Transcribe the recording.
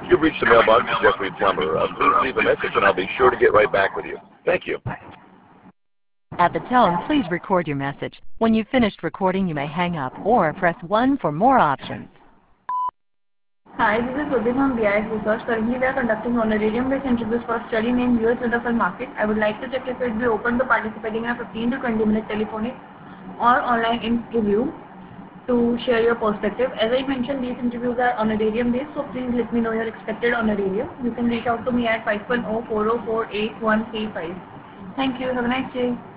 You've reached the mailbox of Jeffrey Plummer. Please leave a message and I'll be sure to get right back with you. Thank you. At the tone, please record your message. When you've finished recording, you may hang up or press 1 for more options. Hi, this is Sudhir from BIS Research. Currently, we are conducting honorarium-based interviews for a study named US Universal Market. I would like to check if it will be open to participating in a 15 to 20 minute telephonic or online interview to share your perspective. As I mentioned, these interviews are honorarium based, so please let me know your expected honorarium. You can reach out to me at 510-404-8135. Thank you. Have a nice day.